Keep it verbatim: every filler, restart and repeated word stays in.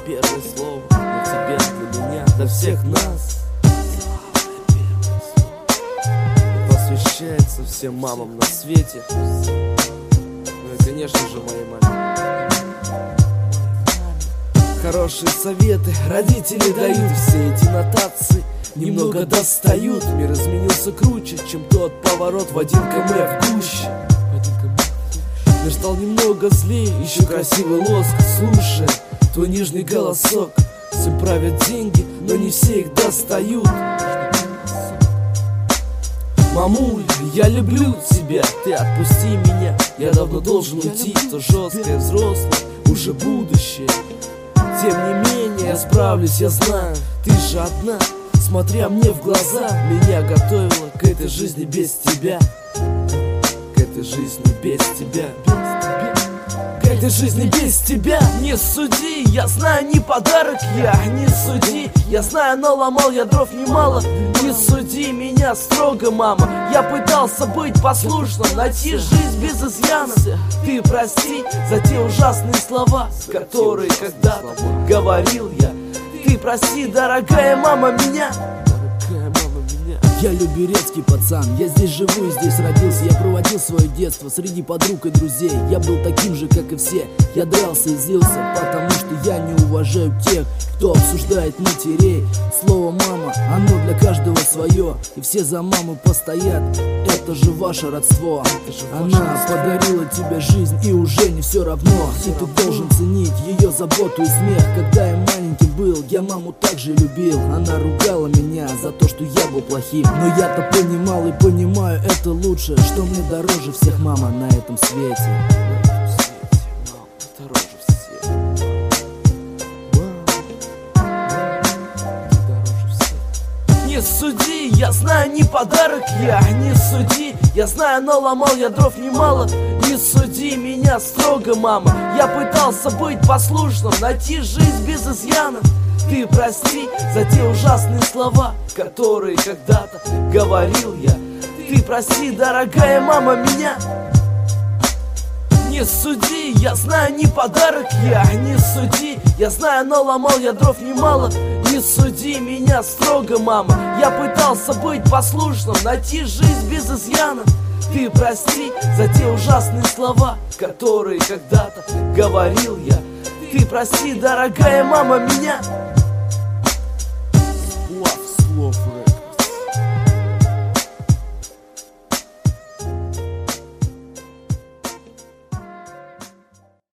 первое слово для тебя, для меня, для всех нас. Посвящается всем мамам на свете. Ну и конечно же моей маме. Хорошие советы родители дают, все эти нотации немного достают. Мир изменился круче, чем тот поворот в один км в гуще. Мир стал немного злее, еще красивый лоск. Слушай, твой нежный голосок. Все правят деньги, но не все их достают. Мамуль, я люблю тебя, ты отпусти меня. Я давно должен уйти, то жесткое взрослое, уже будущее. Тем не менее, я справлюсь, я знаю, ты же одна. Смотря мне в глаза, меня готовила к этой жизни без тебя. К этой жизни без тебя, без тебя. К этой жизни без тебя. Не суди, я знаю, не подарок я. Не суди, я знаю, наломал я дров немало. Не суди меня строго, мама. Я пытался быть послушным, найти жизнь без изъянов. Ты прости за те ужасные слова, которые когда-то говорил я. Ты прости, дорогая мама, меня. Я люберецкий пацан, я здесь живу и здесь родился. Я проводил свое детство среди подруг и друзей. Я был таким же, как и все. Я дрался и злился, потому что я не уважаю тех, кто обсуждает матерей. Слово «мама», оно для каждого свое. И все за маму постоят, это же ваше родство. Она подарила тебе жизнь, и уже не все равно. И ты должен ценить ее заботу и смех. Когда я маленьким был, я маму также любил. Она ругала меня за то, что я был плохим, но я-то понимал и понимаю, это лучше, что мне дороже всех мама на этом свете. Не суди, я знаю, не подарок я. Не суди, я знаю, наломал я дров немало. Не суди меня строго, мама. Я пытался быть послушным, найти жизнь без изъянов. Ты прости за те ужасные слова, которые когда-то говорил я. Ты прости, дорогая мама, меня. Не суди, я знаю, не подарок я. Не суди, я знаю, наломал я дров немало. Не суди меня строго, мама. Я пытался быть послушным, найти жизнь без изъянов. Ты прости за те ужасные слова, которые когда-то говорил я. Ты прости, дорогая мама, меня. Слов, слов,